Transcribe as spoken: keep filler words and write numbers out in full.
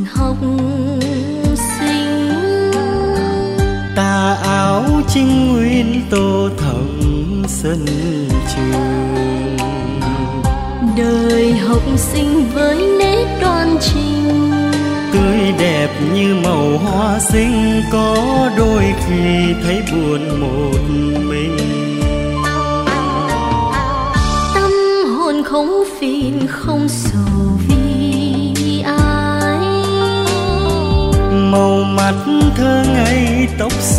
học sinh. Tà áo trinh nguyên tô thắm sân trường. Đời học sinh với nét đoan trình, tươi đẹp như màu hoa xinh, có đôi khi thấy buồn một mình. Tâm hồn không phiền không sầu vì ai, màu mắt thơ ngây tóc